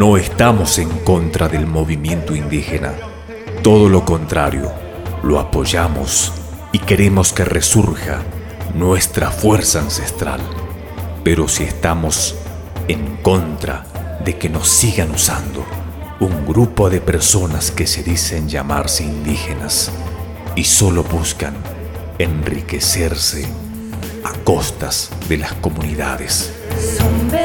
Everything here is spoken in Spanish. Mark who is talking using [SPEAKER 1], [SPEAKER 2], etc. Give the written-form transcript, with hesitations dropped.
[SPEAKER 1] No estamos en contra del movimiento indígena. Todo lo contrario, lo apoyamos y queremos que resurja nuestra fuerza ancestral. Pero si estamos en contra de que nos sigan usando un grupo de personas que se dicen llamarse indígenas y solo buscan enriquecerse a costas de las comunidades.